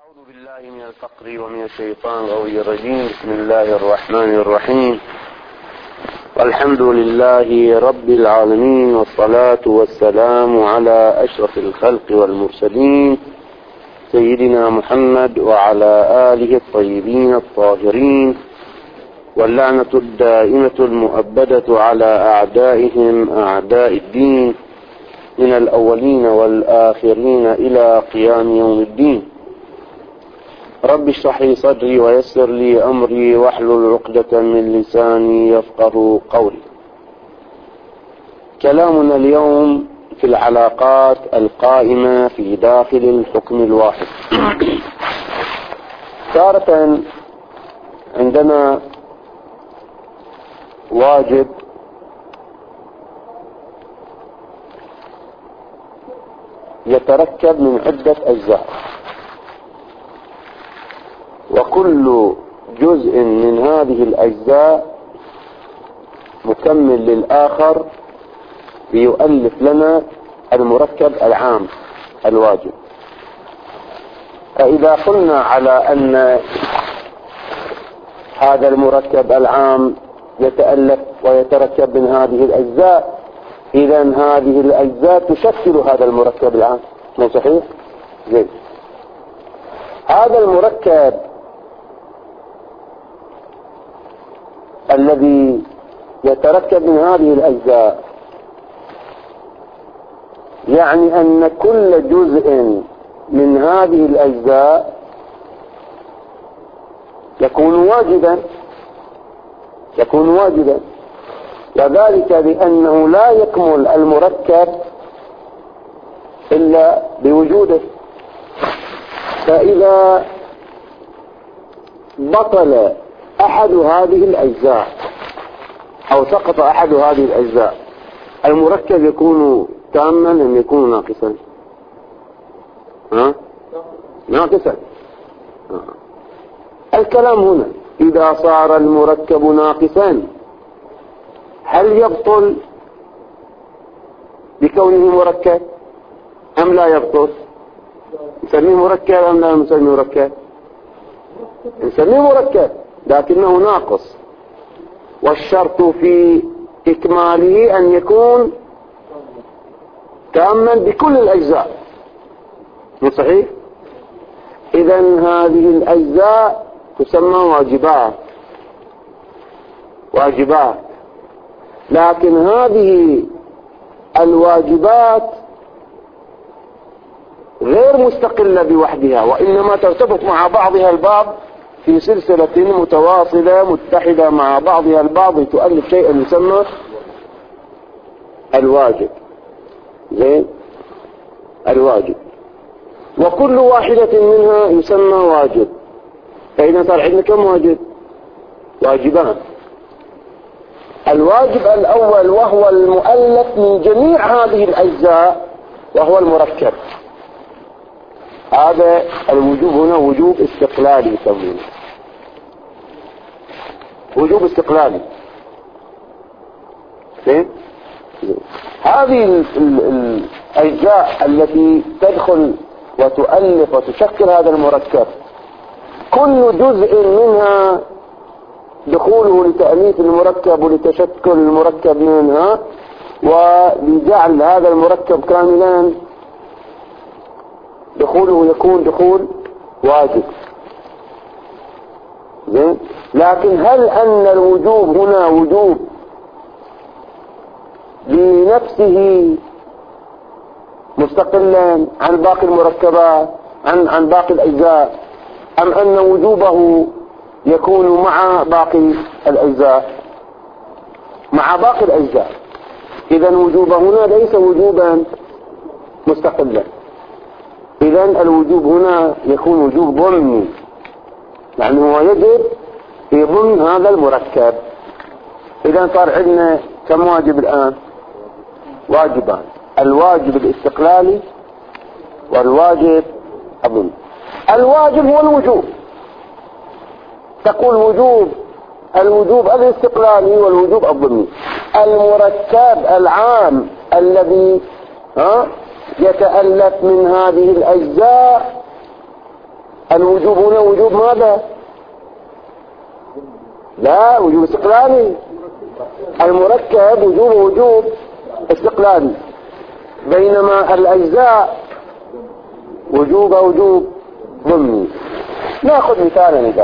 أعوذ بالله من الفقر ومن الشيطان الرجيم. بسم الله الرحمن الرحيم. والحمد لله رب العالمين، والصلاة والسلام على أشرف الخلق والمرسلين سيدنا محمد وعلى آله الطيبين الطاهرين، واللعنة الدائمة المؤبدة على أعدائهم أعداء الدين من الأولين والآخرين إلى قيام يوم الدين. رب اشرح لي صدري ويسر لي أمري واحلل عقدة من لساني يفقه قولي. كلامنا اليوم في العلاقات القائمة في داخل الحكم الواحد. تارة عندنا واجب يتركب من عدة أجزاء، وكل جزء من هذه الأجزاء مكمل للآخر ليؤلف لنا المركب العام الواجب. فإذا قلنا على أن هذا المركب العام يتألف ويتركب من هذه الأجزاء، إذن هذه الأجزاء تشكل هذا المركب العام، مو صحيح؟ زين. هذا المركب الذي يتركب من هذه الأجزاء يعني أن كل جزء من هذه الأجزاء يكون واجبا، وذلك لأنه لا يكمل المركب إلا بوجوده. فإذا بطل أحد هذه الأجزاء أو سقط أحد هذه الأجزاء، المركب يكون تاما أم يكون ناقصا؟ ناقصا. الكلام هنا إذا صار المركب ناقصا هل يبطل بكونه مركب أم لا يبطل؟ نسميه مركب أم لا نسميه مركب؟ نسميه مركب لكنه ناقص، والشرط في إكماله أن يكون تاما بكل الأجزاء، مو صحيح؟ إذن هذه الأجزاء تسمى واجبات، لكن هذه الواجبات غير مستقلة بوحدها، وإنما ترتبط مع بعضها البعض في سلسلة متواصلة متحدة مع بعضها البعض تؤلف شيئا يسمى الواجب. زين، الواجب، وكل واحدة منها يسمى واجب. فإذا صار عندنا كم واجب؟ واجبان. الواجب الأول وهو المؤلف من جميع هذه الأجزاء وهو المركب. هذا الوجوب هنا وجوب استقلالي يسمونه، وجوب استقلالي. هذه الأجزاء التي تدخل وتؤلف وتشكل هذا المركب، كل جزء منها دخوله لتأليف المركب ولتشكل المركب منها ولجعل هذا المركب كاملا، دخوله يكون دخول واجب. زين، لكن هل أن الوجوب هنا وجوب بنفسه مستقلا عن باقي المركبات عن باقي الأجزاء، أم أن وجوبه يكون مع باقي الأجزاء؟ مع باقي الأجزاء. إذن وجوبه هنا ليس وجوبا مستقلا، إذن الوجوب هنا يكون وجوب ضمني، يعني هو يجب في ضمن هذا المركب. إذن صار عندنا كم واجب الآن؟ واجبان، الواجب الاستقلالي والواجب الضمني. الواجب هو الوجوب، تقول الوجوب الاستقلالي والوجوب الضمني. المركب العام الذي يتألف من هذه الأجزاء الوجوب هنا وجوب ماذا؟ لا، وجوب استقلالي. المركب وجوب استقلالي، بينما الأجزاء وجوب ضمني. نأخذ مثالا إذا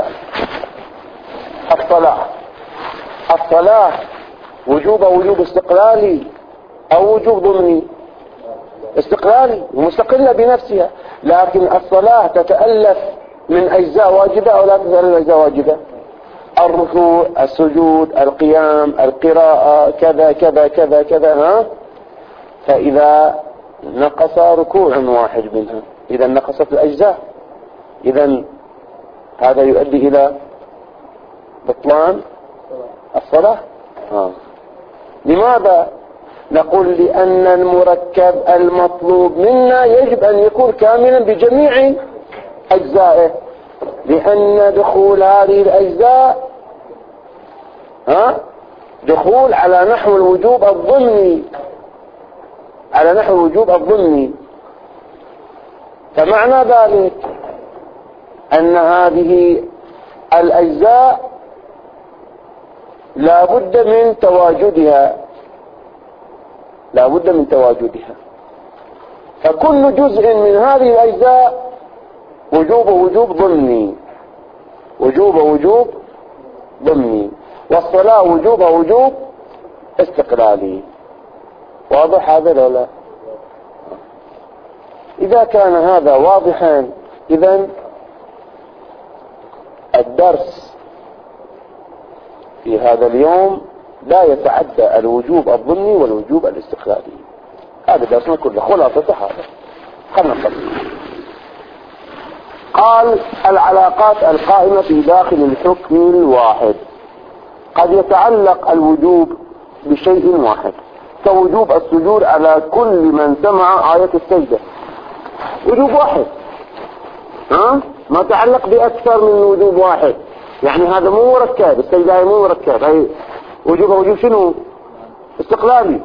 الصلاة وجوب استقلالي أو وجوب ضمني؟ استقلالي ومستقلة بنفسها، لكن الصلاة تتألف من أجزاء واجبة أو لا تتألف من أجزاء واجبة؟ الركوع، السجود، القيام، القراءة، كذا كذا كذا كذا. فإذا نقص ركوع واحد منها إذا نقصت الأجزاء، إذا هذا يؤدي إلى بطلان الصلاة. لماذا؟ نقول لأن المركب المطلوب منا يجب أن يكون كاملا بجميع أجزائه، لأن دخول هذه الأجزاء دخول على نحو الوجوب الضمني، فمعنى ذلك أن هذه الأجزاء لا بد من تواجدها، فكل جزء من هذه الأجزاء وجوب ضمني، والصلاة وجوب استقلالي. واضح هذا ولا لا؟ إذا كان هذا واضحا، إذن الدرس في هذا اليوم لا يتعدى الوجوب الضمني والوجوب الاستقلالي. هذا درسنا كله خلاصة هذا. خلنا نقل. قال: العلاقات القائمة في داخل الحكم الواحد. قد يتعلق الوجوب بشيء واحد، كوجوب السجود على كل من سمع آية السجدة. وجوب واحد، ما تعلق بأكثر من وجوب واحد. يعني هذا مو مركب، السجدة مو مركب، هي وجوب شنو؟ استقلالي.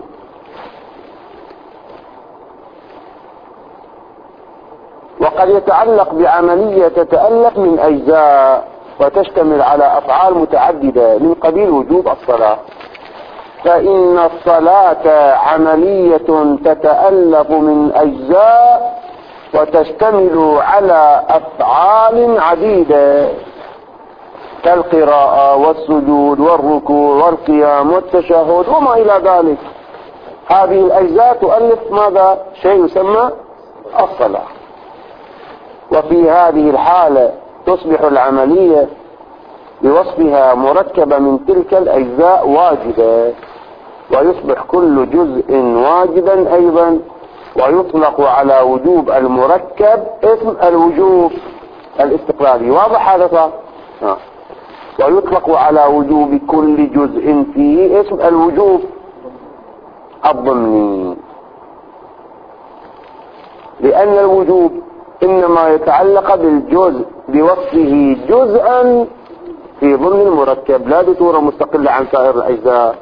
وقد يتعلق بعملية تتألف من أجزاء وتشتمل على أفعال متعددة من قبيل وجوب الصلاة، فإن الصلاة عملية تتألف من أجزاء وتشتمل على أفعال عديدة كالقراءة والسجود والركوع والقيام والتشهد وما إلى ذلك. هذه الأجزاء تؤلف ماذا؟ شيء يسمى الصلاة. وفي هذه الحالة تصبح العملية بوصفها مركبة من تلك الأجزاء واجبة، ويصبح كل جزء واجبا أيضا، ويطلق على وجوب المركب اسم الوجوب الاستقلالي. واضح هذا صح؟ ويطلق على وجوب كل جزء فيه اسم الوجوب الضمني، لأن الوجوب إنما يتعلق بالجزء بوصفه جزءا في ضمن المركب، لا بصورة مستقلة عن سائر الأجزاء.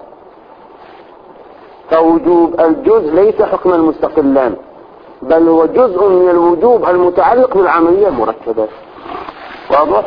فوجوب الجزء ليس حكما مستقلا، بل هو جزء من الوجوب المتعلق بالعملية المركبة. واضح؟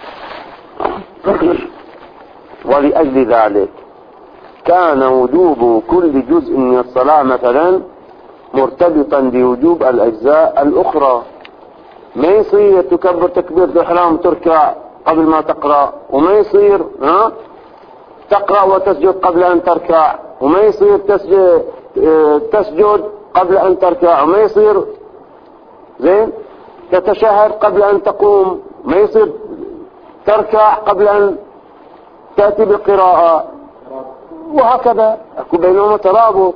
ولأجل ذلك كان وجوب كل جزء من الصلاة مثلا مرتبطا بوجوب الأجزاء الأخرى. ما يصير تكبر تكبيرة الإحرام تركع قبل ما تقرأ، وما يصير تقرأ وتسجد قبل أن تركع، وما يصير تسجد قبل أن تركع، وما يصير تتشهد قبل أن تقوم، ما يصير تركع قبل أن تأتي بالقراءة، وهكذا يكون بينهما ترابط.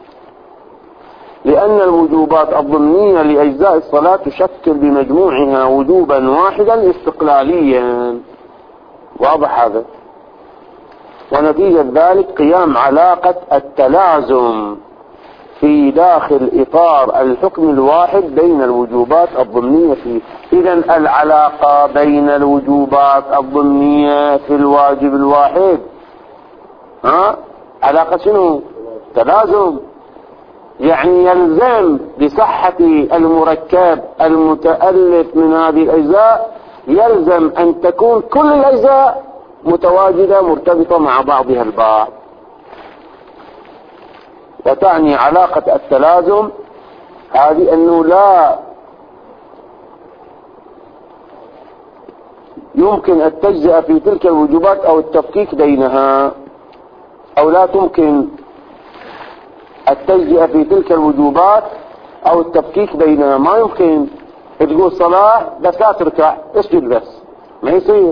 لأن الوجوبات الضمنية لأجزاء الصلاة تشكل بمجموعها وجوبا واحدا استقلاليا. واضح هذا؟ ونتيجة ذلك قيام علاقة التلازم في داخل إطار الحكم الواحد بين الوجوبات الضمنية فيه. إذن العلاقة بين الوجوبات الضمنية في الواجب الواحد علاقة شنو؟ تلازم. يعني يلزم بصحة المركب المتألف من هذه الأجزاء يلزم أن تكون كل الأجزاء متواجدة مرتبطة مع بعضها البعض. وتعني علاقة التلازم هذه أنه لا يمكن التجزئة في تلك الوجوبات أو التفكيك بينها، أو لا تمكن التجزئة في تلك الوجوبات أو التفكيك بينها. ما يمكن تقول صلاة بس لا تركع، اسجد بس، ما يصير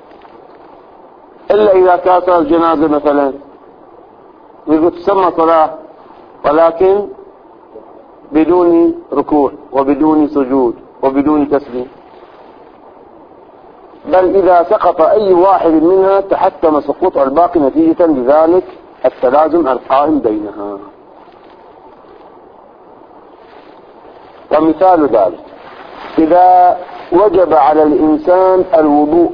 إلا إذا كانت الجنازة مثلا، يقول تسمى صلاة ولكن بدون ركوع وبدون سجود وبدون تسليم. بل إذا سقط أي واحد منها تحتم سقوط الباقي نتيجة لذلك التلازم القائم بينها. ومثال ذلك إذا وجب على الإنسان الوضوء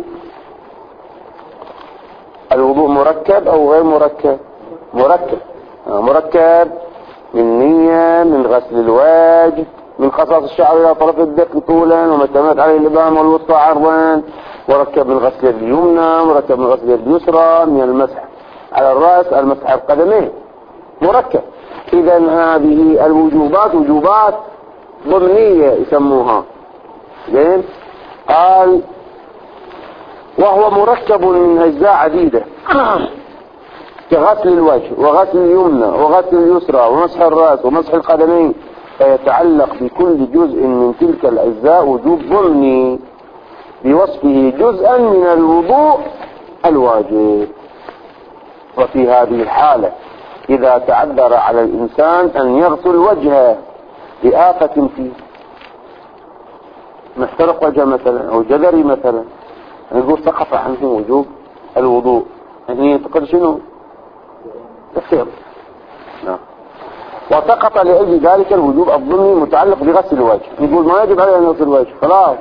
مركب أو غير مركب؟ مركب من نية، من غسل الوجه، من قصاص الشعر إلى طرف الدق طولا، ومتمت عليه الإبهام والوسطى عرضا، مركب من غسل اليمنى، مركب من غسل اليسرى، من المسح على الرأس، المسح على القدمين، مركب. إذا هذه الوجوبات وجوبات ضمنية يسموها. زين؟ قال وهو مركب من أجزاء عديدة كغسل الوجه وغسل اليمنى وغسل اليسرى ومسح الرأس ومسح القدمين، فيتعلق بكل جزء من تلك الأجزاء وجوب ضمني بوصفه جزءا من الوضوء الواجب. وفي هذه الحالة إذا تعذر على الإنسان أن يغسل وجهه بآفة فيه، محترق وجه مثلا أو جدري مثلا، نقول سقط عنه وجوب الوضوء، يعني ينتقل شنو؟ السير. وسقط لأجل ذلك الوجوب الضمني متعلق بغسل الوجه، نقول ما يجب عليه أن يغسل الوجه، خلاص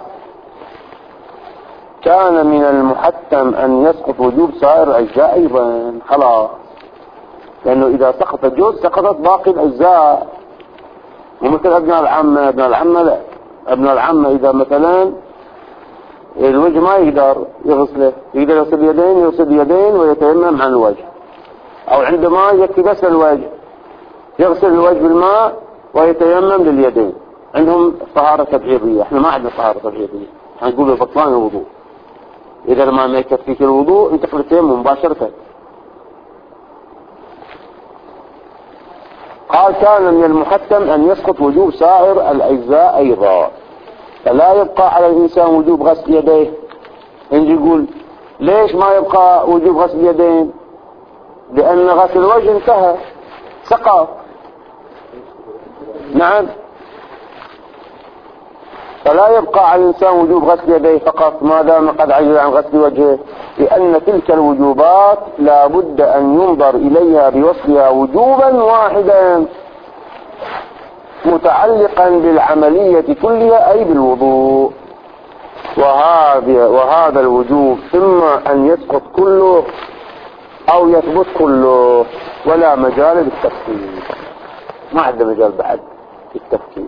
كان من المحتم أن يسقط وجوب سائر الأجزاء أيضا، خلاص، لأنه إذا سقط جزء سقطت باقي الأجزاء. ومثل أبناء العمة لا، أبناء العمة إذا مثلا الوجه ما يقدر يغسله، يقدر يغسل اليدين، يغسل اليدين ويتيمم عن الوجه، أو عندما يكفي بس الوجه يغسل الوجه بالماء ويتيمم لليدين. عندهم طهارة تبعيضية، احنا ما عندنا طهارة تبعيضية، هنقول بطلان الوضوء. إذا ما يكفيك الوضوء انت تيمم مباشرة. قال كان من المحتم أن يسقط وجوب سائر الأجزاء أيضا، فلا يبقى على الإنسان وجوب غسل يديه. نجي يقول ليش ما يبقى وجوب غسل اليدين؟ لأن غسل الوجه انتهى، سقط. نعم، فلا يبقى على الإنسان وجوب غسل يديه فقط ما دام قد عجز عن غسل وجهه، لأن تلك الوجوبات لا بد أن ينظر إليها بوصفها وجوبا واحدا متعلقا بالعملية كلها أي بالوضوء. وهذا الوجوب إما أن يسقط كله أو يثبت كله، ولا مجال للتفكير، ما عندنا مجال بعد للتفكير.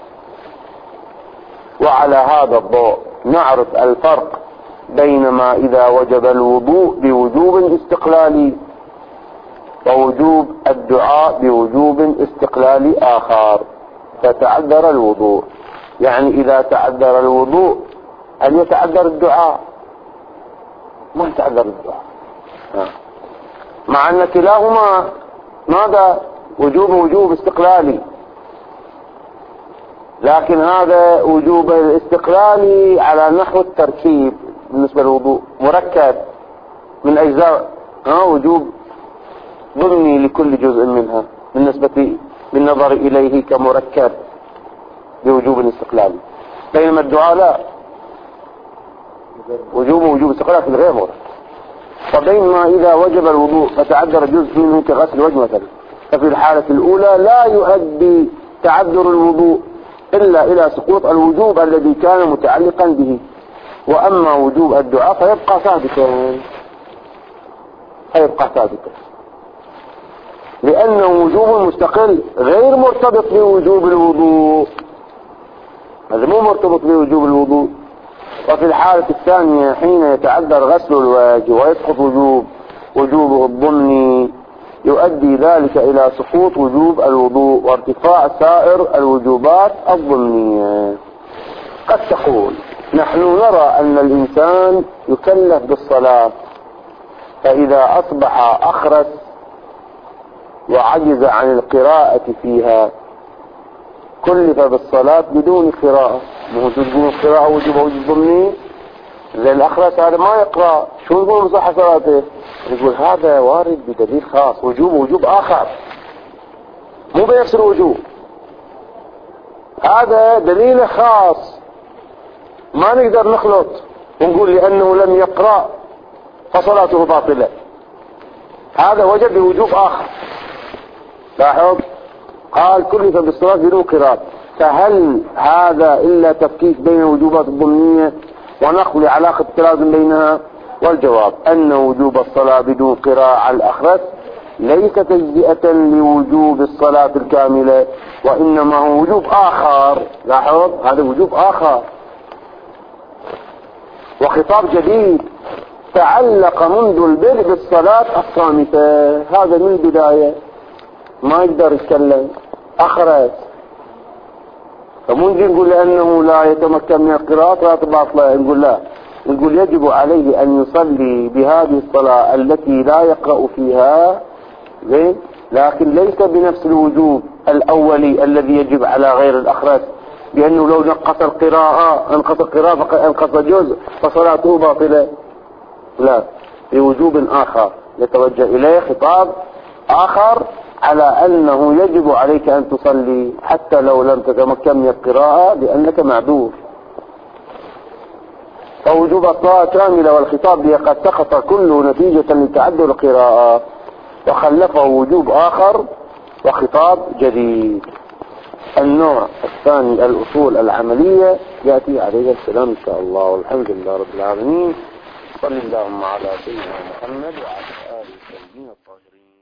وعلى هذا الضوء نعرف الفرق بين ما إذا وجب الوضوء بوجوب استقلالي ووجوب الدعاء بوجوب استقلالي آخر. فتعذر الوضوء، يعني إذا تعذر الوضوء هل يتعذر الدعاء؟ ما يتعذر الدعاء، مع أن كلاهما ماذا؟ وجوب استقلالي، لكن هذا وجوب الاستقلالي على نحو التركيب. بالنسبة للوضوء مركب من أجزاء، وجوب ضمني لكل جزء منها بالنظر إليه كمركب بوجوب استقلالي. بينما الدعاء لا، وجوب استقلالي غير مركب. وبينما إذا وجب الوضوء فتعذر جزء منه كغسل الوجه مثلا، ففي الحالة الأولى لا يؤدي تعذر الوضوء إلا إلى سقوط الوجوب الذي كان متعلقا به. وأما وجوب الدعاء فيبقى ثابتا، لأنه وجوب مستقل غير مرتبط بوجوب الوضوء. هذا مو مرتبط بوجوب الوضوء، وفي الحالة الثانية حين يتعذر غسل الوجه ويسقط وجوبه الضمني يؤدي ذلك إلى سقوط وجوب الوضوء وارتفاع سائر الوجوبات الضمنية. قد تقول نحن نرى أن الإنسان يكلف بالصلاة، فإذا أصبح أخرس وعجز عن القراءة فيها كلف بالصلاة بدون قراءة. تقول القراءة وجوب ضمني، زي الأخرس هذا ما يقرأ، شو يقول صح صلاته؟ يقول هذا وارد بدليل خاص، وجوب آخر مو بنفس الوجوب، هذا دليل خاص ما نقدر نخلط ونقول لأنه لم يقرأ فصلاته باطلة. هذا وجب بوجوب آخر. لاحظ قال كلف بالصلاة بدون قراءة، فهل هذا إلا تفكيك بين الوجوبات الضمنية ونقل علاقة التلازم بينها؟ والجواب أن وجوب الصلاة بدون قراءة على الأخرس ليس تجزئة لوجوب الصلاة الكاملة، وإنما هو وجوب آخر. لاحظ هذا وجوب آخر وخطاب جديد تعلق منذ البدء بالصلاة الصامتة. هذا من البداية ما يقدر يتكلم، أخرس، فممكن نقول لأنه لا يتمكن من القراءة لا تباطله. نقول لا، نقول يجب عليه أن يصلي بهذه الصلاة التي لا يقرأ فيها، زين، لكن ليس بنفس الوجوب الأولي الذي يجب على غير الأخرس، لأنه لو انقص القراءة انقص جزء فصلاته باطلة. لا، بوجوب آخر يتوجه إليه خطاب آخر على أنه يجب عليك أن تصلي حتى لو لم تتمكن من القراءة لأنك معذور. فوجوب الصلاة كاملة والخطاب به قد سقط كله نتيجة لتعذر القراءة، وخلفه وجوب آخر وخطاب جديد. النوع الثاني الأصول العملية يأتي عليه السلام إن شاء الله، والحمد لله رب العالمين. صلى اللهم على سيدنا محمد وعلى آله وصحبه الطاهرين.